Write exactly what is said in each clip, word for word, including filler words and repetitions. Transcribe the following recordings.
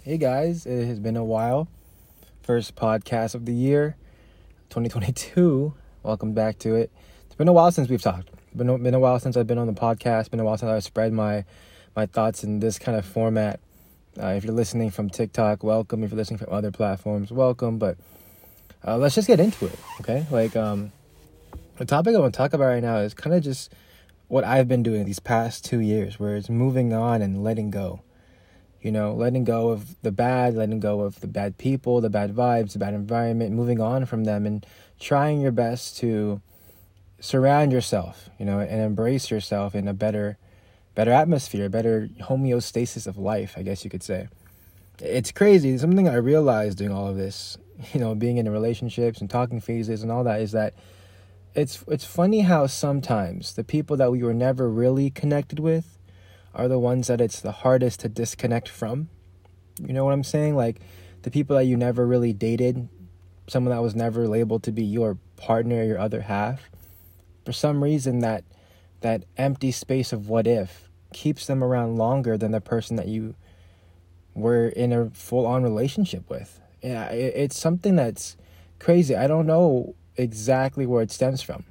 Hey guys, it has been a while. First podcast of the year, twenty twenty-two. Welcome back to it. It's been a while since we've talked. Been a, been a while since I've been on the podcast. Been a while since I've spread my my thoughts in this kind of format. Uh, if you're listening from TikTok, welcome. If you're listening from other platforms, welcome. But uh, let's just get into it, okay? Like um, the topic I want to talk about right now is kind of just what I've been doing these past two years, where it's moving on and letting go. You know, letting go of the bad, letting go of the bad people, the bad vibes, the bad environment, moving on from them and trying your best to surround yourself, you know, and embrace yourself in a better, better atmosphere, better homeostasis of life, I guess you could say. It's crazy. Something I realized doing all of this, you know, being in relationships and talking phases and all that is that it's it's funny how sometimes the people that we were never really connected with are the ones that it's the hardest to disconnect from. You know what I'm saying? Like the people that you never really dated, someone that was never labeled to be your partner, your other half. For some reason, that that empty space of what if keeps them around longer than the person that you were in a full-on relationship with. Yeah, it, it's something that's crazy. I don't know exactly where it stems from.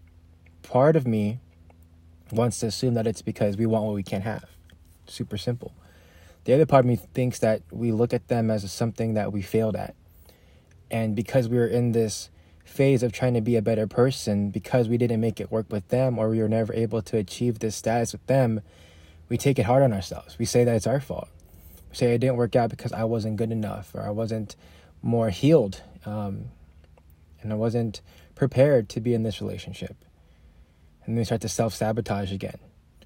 Part of me wants to assume that it's because we want what we can't have. Super simple. The other part of me thinks that we look at them as something that we failed at. And because we were in this phase of trying to be a better person, because we didn't make it work with them, or we were never able to achieve this status with them, we take it hard on ourselves. We say that it's our fault. We say it didn't work out because I wasn't good enough, or I wasn't more healed, um, and I wasn't prepared to be in this relationship. And then we start to self-sabotage again.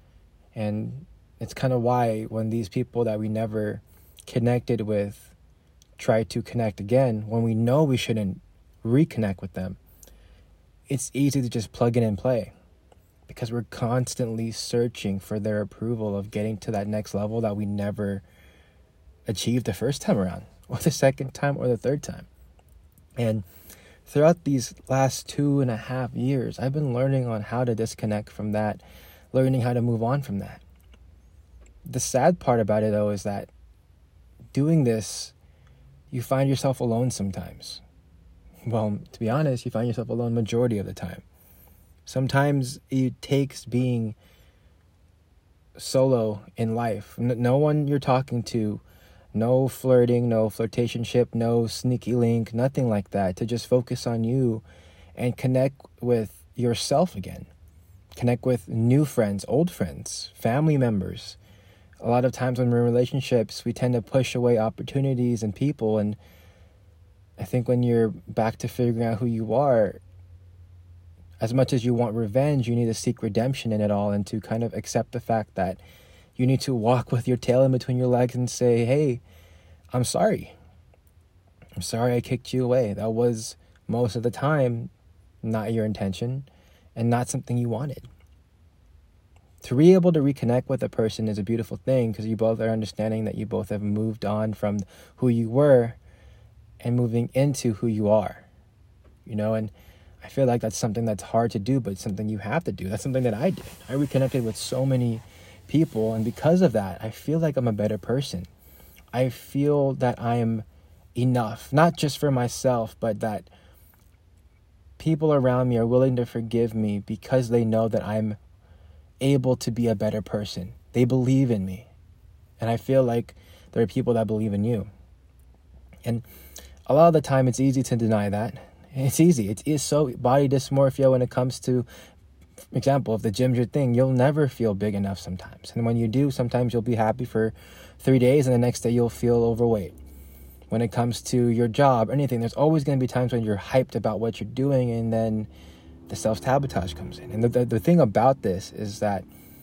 And it's kind of why when these people that we never connected with try to connect again, when we know we shouldn't reconnect with them, it's easy to just plug in and play. Because we're constantly searching for their approval of getting to that next level that we never achieved the first time around, or the second time, or the third time. And throughout these last two and a half years, I've been learning on how to disconnect from that, learning how to move on from that. The sad part about it, though, is that doing this, you find yourself alone sometimes. Well, to be honest, you find yourself alone majority of the time. Sometimes it takes being solo in life. No one you're talking to, no flirting, no flirtationship, no sneaky link, nothing like that. To just focus on you and connect with yourself again. Connect with new friends, old friends, family members. A lot of times when we're in relationships, we tend to push away opportunities and people. And I think when you're back to figuring out who you are, as much as you want revenge, you need to seek redemption in it all and to kind of accept the fact that you need to walk with your tail in between your legs and say, hey, I'm sorry. I'm sorry I kicked you away. That was, most of the time, not your intention and not something you wanted. To be able to reconnect with a person is a beautiful thing because you both are understanding that you both have moved on from who you were and moving into who you are. You know, and I feel like that's something that's hard to do, but it's something you have to do. That's something that I did. I reconnected with so many people, and because of that, I feel like I'm a better person. I feel that I'm enough, not just for myself, but that people around me are willing to forgive me because they know that I'm able to be a better person. They believe in me. And I feel like there are people that believe in you. And a lot of the time, it's easy to deny that. It's easy. It is so body dysmorphia when it comes to, for example, if the gym's your thing, you'll never feel big enough sometimes. And when you do, sometimes you'll be happy for three days and the next day you'll feel overweight. When it comes to your job, anything, there's always going to be times when you're hyped about what you're doing and then the self-sabotage comes in. And the, the, the thing about this is that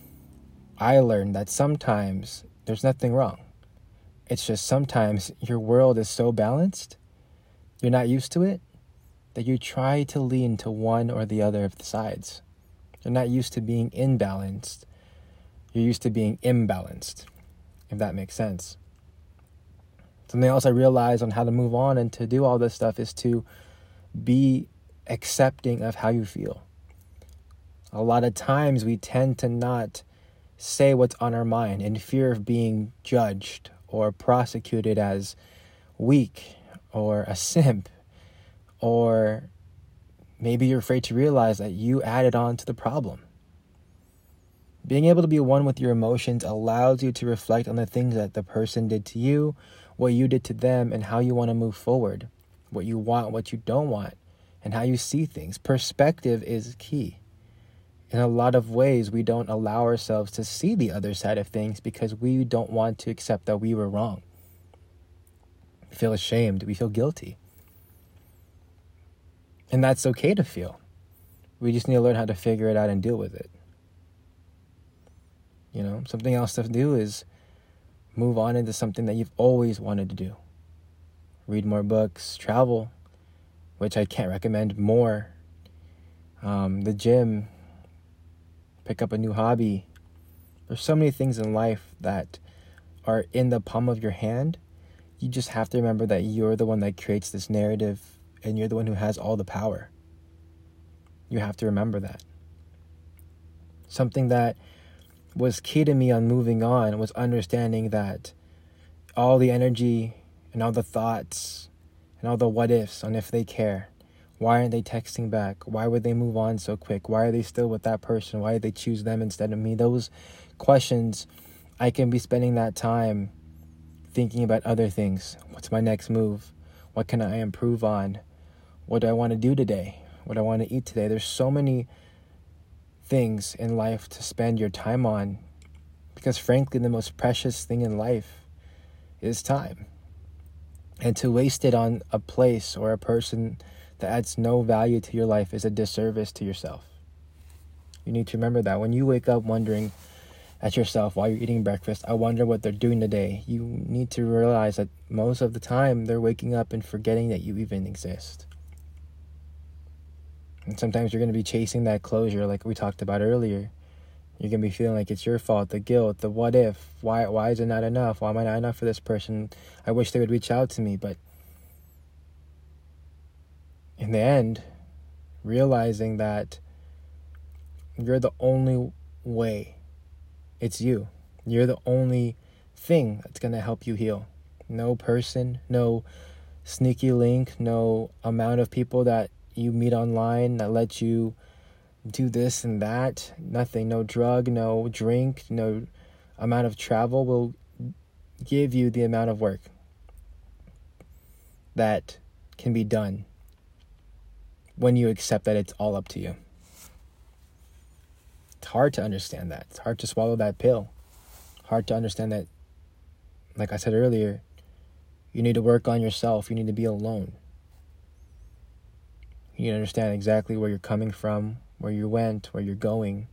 I learned that sometimes there's nothing wrong. It's just sometimes your world is so balanced, you're not used to it, that you try to lean to one or the other of the sides. You're not used to being imbalanced. You're used to being imbalanced, if that makes sense. Something else I realized on how to move on and to do all this stuff is to be accepting of how you feel. A lot of times we tend to not say what's on our mind in fear of being judged or prosecuted as weak or a simp, or maybe you're afraid to realize that you added on to the problem. Being able to be one with your emotions allows you to reflect on the things that the person did to you, what you did to them, and how you want to move forward, what you want, what you don't want, and how you see things. Perspective is key. In a lot of ways, we don't allow ourselves to see the other side of things because we don't want to accept that we were wrong. We feel ashamed. We feel guilty. And that's okay to feel. We just need to learn how to figure it out and deal with it. You know, something else to do is move on into something that you've always wanted to do. Read more books, travel, which I can't recommend more. Um, the gym, pick up a new hobby. There's so many things in life that are in the palm of your hand. You just have to remember that you're the one that creates this narrative and you're the one who has all the power. You have to remember that. Something that was key to me on moving on was understanding that all the energy and all the thoughts and all the what ifs on if they care. Why aren't they texting back? Why would they move on so quick? Why are they still with that person? Why did they choose them instead of me? Those questions, I can be spending that time thinking about other things. What's my next move? What can I improve on? What do I want to do today? What do I want to eat today? There's so many things in life to spend your time on because frankly, the most precious thing in life is time. And to waste it on a place or a person that adds no value to your life is a disservice to yourself. You need to remember that. When you wake up wondering at yourself while you're eating breakfast, I wonder what they're doing today, you need to realize that most of the time they're waking up and forgetting that you even exist. And sometimes you're going to be chasing that closure like we talked about earlier. You're going to be feeling like it's your fault, the guilt, the what if, why why is it not enough? Why am I not enough for this person? I wish they would reach out to me. But in the end, realizing that you're the only way. It's you. You're the only thing that's going to help you heal. No person, no sneaky link, no amount of people that you meet online that let you do this and that. Nothing. No drug, no drink, no amount of travel will give you the amount of work that can be done when you accept that it's all up to you. It's hard to understand that. It's hard to swallow that pill. Hard to understand that, like I said earlier, you need to work on yourself. You need to be alone. You need to understand exactly where you're coming from, where you went, where you're going.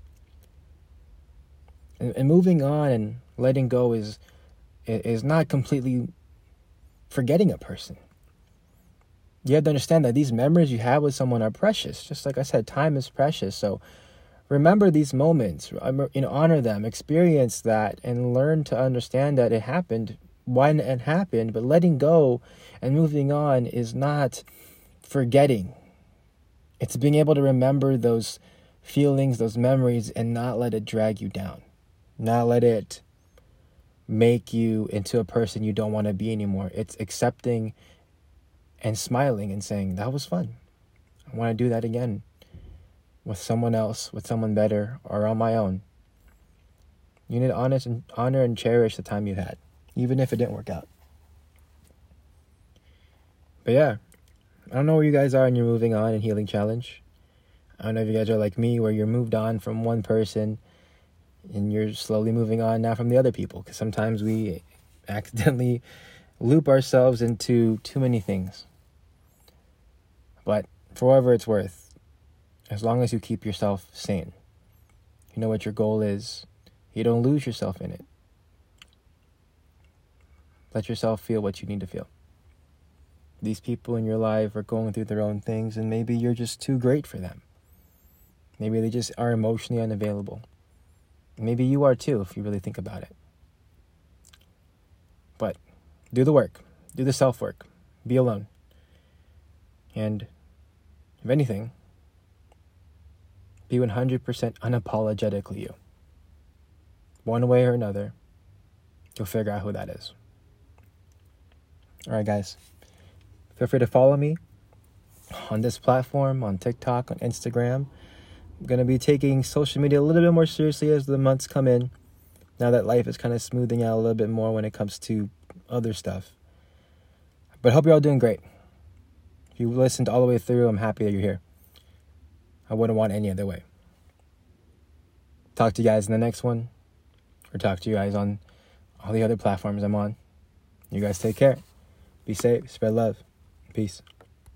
And, and moving on and letting go is is not completely forgetting a person. You have to understand that these memories you have with someone are precious. Just like I said, time is precious. So remember these moments, you know, honor them, experience that, and learn to understand that it happened when it happened. But letting go and moving on is not forgetting. It's being able to remember those feelings, those memories, and not let it drag you down. Not let it make you into a person you don't want to be anymore. It's accepting and smiling and saying, that was fun. I want to do that again with someone else, with someone better, or on my own. You need to honor and, honor and cherish the time you had, even if it didn't work out. But yeah, I don't know where you guys are in your moving on and healing challenge. I don't know if you guys are like me, where you're moved on from one person and you're slowly moving on now from the other people. Because sometimes we accidentally loop ourselves into too many things. But for whatever it's worth, as long as you keep yourself sane, you know what your goal is, you don't lose yourself in it. Let yourself feel what you need to feel. These people in your life are going through their own things, and maybe you're just too great for them. Maybe they just are emotionally unavailable. Maybe you are too, if you really think about it. But do the work. Do the self-work. Be alone. And if anything, be one hundred percent unapologetically you. One way or another, you'll figure out who that is. All right, guys. Feel free to follow me on this platform, on TikTok, on Instagram. I'm going to be taking social media a little bit more seriously as the months come in, now that life is kind of smoothing out a little bit more when it comes to other stuff. But I hope you're all doing great. If you listened all the way through, I'm happy that you're here. I wouldn't want any other way. Talk to you guys in the next one, or talk to you guys on all the other platforms I'm on. You guys take care. Be safe. Spread love. Peace.